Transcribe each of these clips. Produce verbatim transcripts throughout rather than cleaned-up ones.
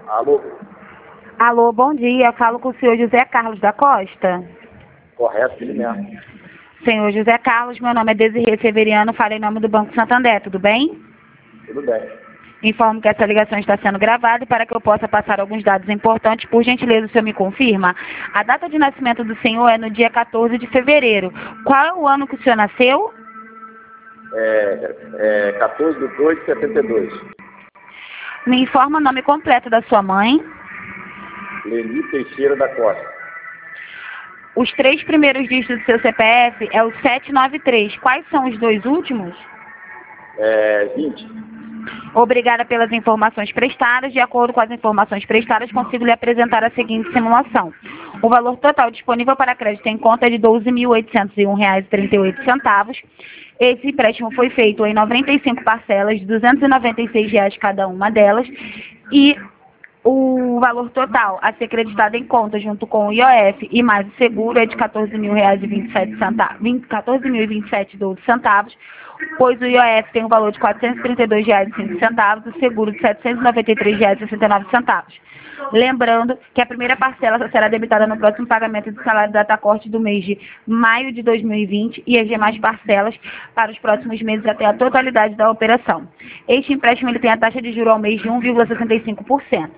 Alô? Alô, bom dia. Falo com o senhor José Carlos da Costa. Correto, ele mesmo. Senhor José Carlos, meu nome é Desirê Severiano, falo em nome do Banco Santander, tudo bem? Tudo bem. Informo que essa ligação está sendo gravada e para que eu possa passar alguns dados importantes, por gentileza, o senhor me confirma? A data de nascimento do senhor é no dia quatorze de fevereiro. Qual é o ano que o senhor nasceu? É, é quatorze de dois de setenta e dois. Me informa o nome completo da sua mãe. Leni Teixeira da Costa. Os três primeiros dígitos do seu C P F é o sete nove três. Quais são os dois últimos? É, vinte. Obrigada pelas informações prestadas. De acordo com as informações prestadas, consigo lhe apresentar a seguinte simulação. O valor total disponível para crédito em conta é de doze mil oitocentos e um reais e trinta e oito centavos. Esse empréstimo foi feito em noventa e cinco parcelas de duzentos e noventa e seis reais cada uma delas. E o valor total a ser creditado em conta junto com o I O F e mais o seguro é de quatorze mil reais e vinte e sete centavos, quatorze mil e vinte e sete centavos, pois o I O F tem um valor de quatrocentos e trinta e dois reais e cinco centavos, o seguro de setecentos e noventa e três reais e sessenta e nove centavos. Lembrando que a primeira parcela só será debitada no próximo pagamento do salário da data-corte do mês de maio de dois mil e vinte e as demais parcelas para os próximos meses até a totalidade da operação. Este empréstimo ele tem a taxa de juros ao mês de um vírgula sessenta e cinco por cento.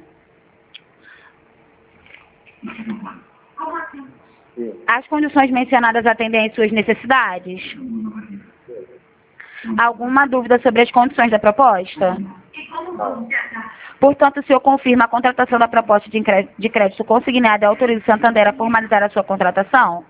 As condições mencionadas atendem às suas necessidades? Alguma dúvida sobre as condições da proposta? Não. Portanto, o senhor confirma a contratação da proposta de incré- de crédito consignada e autoriza o Santander a formalizar a sua contratação?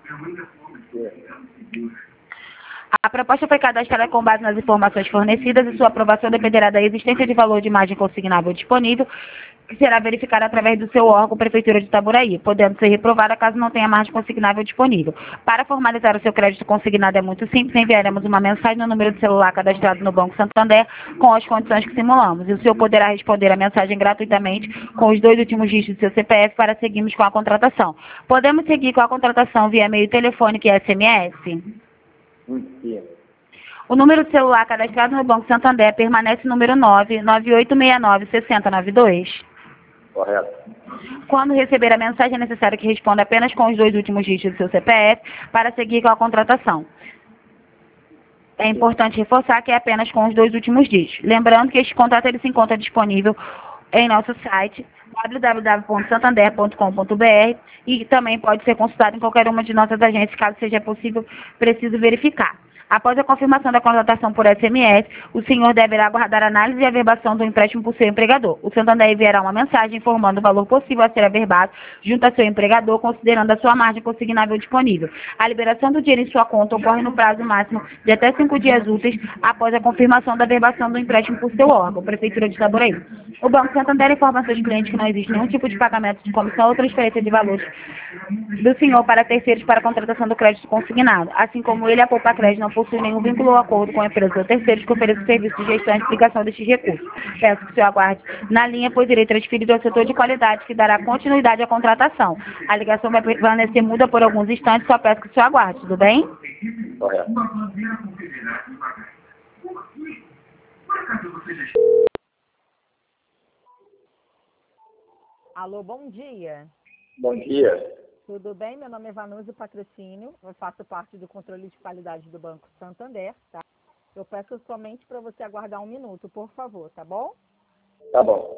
A proposta foi cadastrada com base nas informações fornecidas e sua aprovação dependerá da existência de valor de margem consignável disponível, que será verificada através do seu órgão, Prefeitura de Itaboraí, podendo ser reprovada caso não tenha margem consignável disponível. Para formalizar o seu crédito consignado é muito simples, enviaremos uma mensagem no número de celular cadastrado no Banco Santander com as condições que simulamos, e o senhor poderá responder a mensagem gratuitamente com os dois últimos dígitos do seu C P F para seguirmos com a contratação. Podemos seguir com a contratação via e-mail telefônico e S M S? Sim. O número de celular cadastrado no Banco Santander permanece número nove nove oito seis nove seis zero nove dois. Correto. Quando receber a mensagem, é necessário que responda apenas com os dois últimos dígitos do seu C P F para seguir com a contratação. É importante reforçar que é apenas com os dois últimos dígitos. Lembrando que este contrato ele se encontra disponível em nosso site w w w ponto santander ponto com ponto b r e também pode ser consultado em qualquer uma de nossas agências, caso seja possível, preciso verificar. Após a confirmação da contratação por S M S, o senhor deverá aguardar a análise e averbação do empréstimo por seu empregador. O Santander enviará uma mensagem informando o valor possível a ser averbado junto a seu empregador, considerando a sua margem consignável disponível. A liberação do dinheiro em sua conta ocorre no prazo máximo de até cinco dias úteis após a confirmação da averbação do empréstimo por seu órgão, Prefeitura de Itaboraí. O Banco Santander informa seus clientes que não existe nenhum tipo de pagamento de comissão ou transferência de valores do senhor para terceiros para a contratação do crédito consignado, assim como ele, a Poupa Crédito, não possui nenhum vínculo ou acordo com a empresa ou terceiros que ofereça serviço de gestão e aplicação destes recursos. Peço que o senhor aguarde na linha, pois irei transferir ao setor de qualidade que dará continuidade à contratação. A ligação vai permanecer muda por alguns instantes, só peço que o senhor aguarde, tudo bem? Correto. Alô, bom dia. Bom dia. Tudo bem? Meu nome é Vanusa Patrocínio, eu faço parte do controle de qualidade do Banco Santander, tá? Eu peço somente para você aguardar um minuto, por favor, tá bom? Tá bom.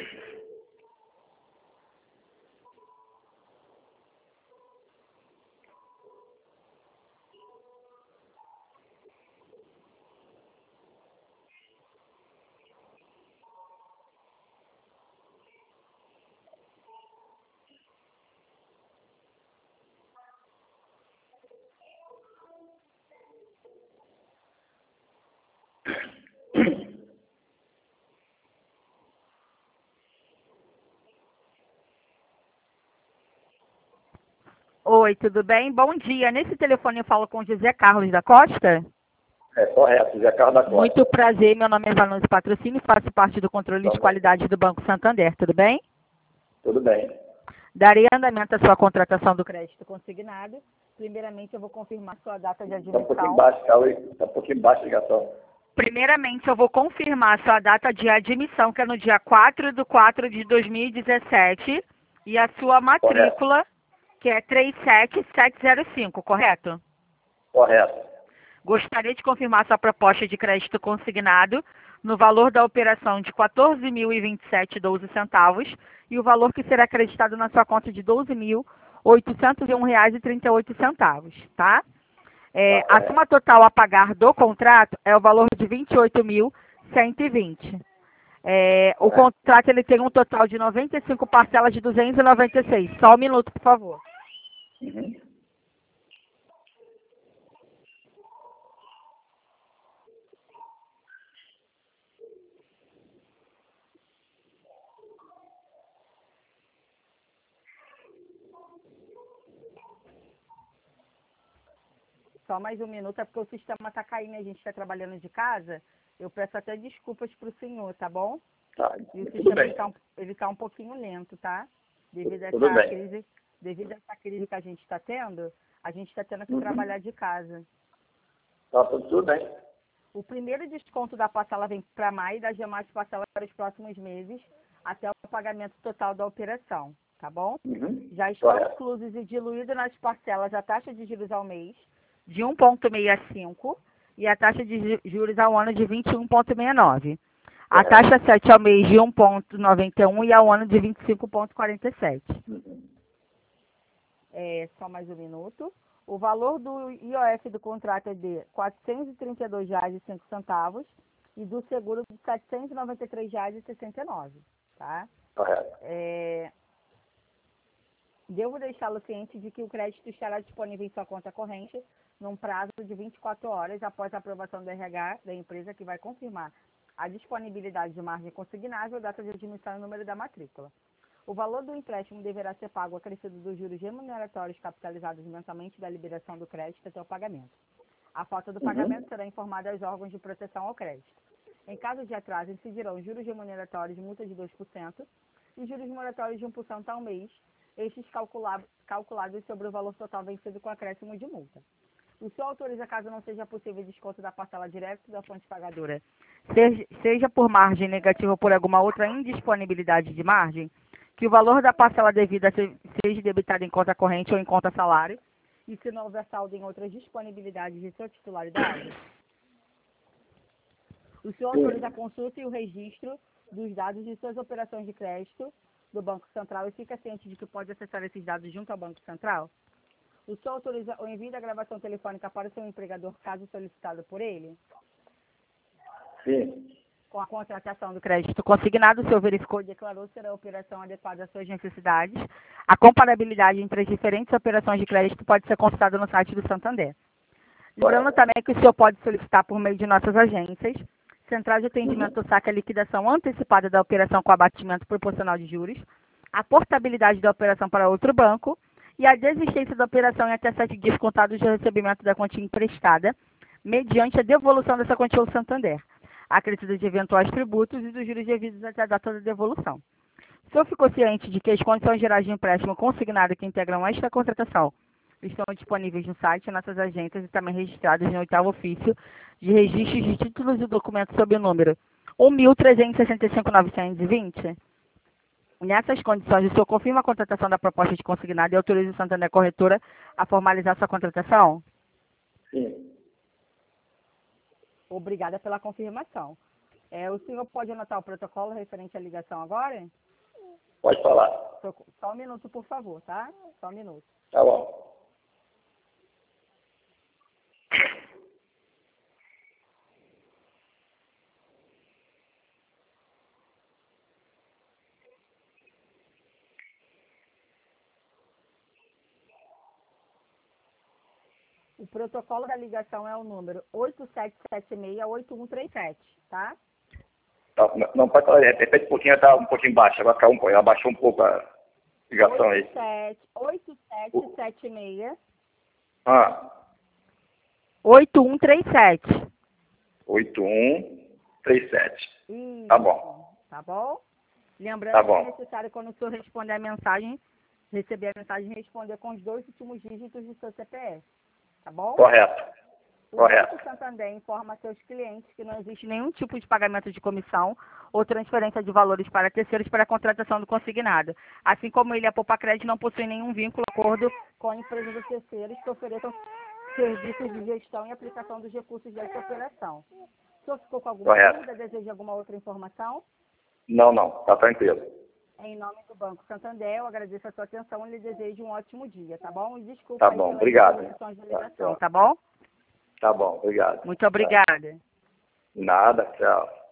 Oi, tudo bem? Bom dia. Nesse telefone eu falo com José Carlos da Costa. É correto, Zé Carlos da Costa. Muito prazer, meu nome é Vanusa Patrocínio, faço parte do controle de qualidade do Banco Santander, tudo bem? Tudo bem. Darei andamento à sua contratação do crédito consignado. Primeiramente, eu vou confirmar sua data de Tá um pouquinho admissão. baixo, tá, oi? Tá um pouquinho baixo a ligação. Primeiramente, eu vou confirmar sua data de admissão, que é no dia quatro de quatro de dois mil e dezessete, e a sua matrícula, que é três sete sete zero cinco, correto? Correto. Gostaria de confirmar sua proposta de crédito consignado no valor da operação de quatorze mil e vinte e sete reais e doze centavos e o valor que será acreditado na sua conta de doze mil oitocentos e um reais e trinta e oito centavos, tá? É, a soma total a pagar do contrato é o valor de vinte e oito mil cento e vinte. É, o contrato ele tem um total de noventa e cinco parcelas de duzentos e noventa e seis. Só um minuto, por favor. Uhum. Só mais um minuto, é porque o sistema está caindo, a gente está trabalhando de casa. Eu peço até desculpas para o senhor, tá bom? Tá, E o tudo sistema bem. está um, ele tá um pouquinho lento, tá? Devido a Tudo essa bem. crise, devido a essa crise que a gente está tendo, a gente está tendo que Uhum. trabalhar de casa. Tá tudo, tudo bem. O primeiro desconto da parcela vem para maio e das demais parcelas para os próximos meses, até o pagamento total da operação, tá bom? Uhum. Já estão Correto. inclusos e diluídos nas parcelas a taxa de juros ao mês de um vírgula sessenta e cinco e a taxa de ju- juros ao ano de vinte e um vírgula sessenta e nove. A Correto. taxa sete ao mês de um vírgula noventa e um e ao ano de vinte e cinco vírgula quarenta e sete. Uhum. É, só mais um minuto. O valor do I O F do contrato é de quatrocentos e trinta e dois reais e cinco centavos e do seguro de setecentos e noventa e três reais e sessenta e nove, tá? Correto. É, devo deixá-lo ciente de que o crédito estará disponível em sua conta corrente num prazo de vinte e quatro horas após a aprovação do R H da empresa, que vai confirmar a disponibilidade de margem consignável, data de admissão e número da matrícula. O valor do empréstimo deverá ser pago acrescido dos juros remuneratórios capitalizados mensalmente da liberação do crédito até o pagamento. A falta do pagamento Uhum. será informada aos órgãos de proteção ao crédito. Em caso de atraso, incidirão juros remuneratórios de multa de dois por cento e juros moratórios de um por cento ao mês, estes calcula- calculados sobre o valor total vencido com acréscimo de multa. O senhor autoriza, caso não seja possível desconto da parcela direta da fonte pagadora, seja, seja por margem negativa ou por alguma outra indisponibilidade de margem, que o valor da parcela devida se- seja debitado em conta corrente ou em conta salário, e se não houver saldo em outras disponibilidades de sua titularidade, o senhor autoriza a consulta e o registro dos dados de suas operações de crédito do Banco Central e fica ciente de que pode acessar esses dados junto ao Banco Central? O senhor autoriza o envio da gravação telefônica para o seu empregador, caso solicitado por ele? Sim. Com a contratação do crédito consignado, o senhor verificou e declarou ser a operação adequada às suas necessidades. A comparabilidade entre as diferentes operações de crédito pode ser consultada no site do Santander. Lembrando também que o senhor pode solicitar por meio de nossas agências, Central de Atendimento do Saque, a liquidação antecipada da operação com abatimento proporcional de juros, a portabilidade da operação para outro banco e a desistência da operação em até sete dias contados do recebimento da quantia emprestada, mediante a devolução dessa quantia ao Santander, acrescida de eventuais tributos e dos juros devidos até a data da devolução. O senhor ficou ciente de que as condições gerais de empréstimo consignado que integram esta contratação estão disponíveis no site, nossas agências e também registradas no oitavo ofício de registros de títulos e documentos sob o número um mil trezentos e sessenta e cinco mil novecentos e vinte. Nessas condições, o senhor confirma a contratação da proposta de consignado e autoriza o Santander Corretora a formalizar sua contratação? Sim. Obrigada pela confirmação. É, o senhor pode anotar o protocolo referente à ligação agora? Pode falar. Só, só um minuto, por favor, tá? Só um minuto. Tá bom. O protocolo da ligação é o número oito sete sete seis oito um três sete, tá? Tá, não, não, pode falar. Repete um pouquinho, tá um pouquinho baixo. Vai ficar um pouco. Abaixou um pouco a ligação aí. oito sete sete seis Ah, oito um três sete. oito um três sete. Isso. Tá bom. Tá bom? Lembrando Tá que é bom. necessário, quando o senhor responder a mensagem, receber a mensagem, responder com os dois últimos dígitos do seu C P F. Tá bom? Correto. O Correto. Banco Santander informa a seus clientes que não existe nenhum tipo de pagamento de comissão ou transferência de valores para terceiros para a contratação do consignado. Assim como ele, a Poupa Crédito não possui nenhum vínculo ou acordo com empresas ou terceiros que ofereçam serviços de gestão e aplicação dos recursos dessa operação. O senhor ficou com alguma Correto. dúvida? Deseja alguma outra informação? Não, não, tá tranquilo. Em nome do Banco Santander, eu agradeço a sua atenção e lhe desejo um ótimo dia, tá bom? E desculpa Tá aí bom, pelas obrigado. interrupções da Tá, ligação, tá. tá bom? Tá bom, obrigado. Muito obrigada. Nada, tchau.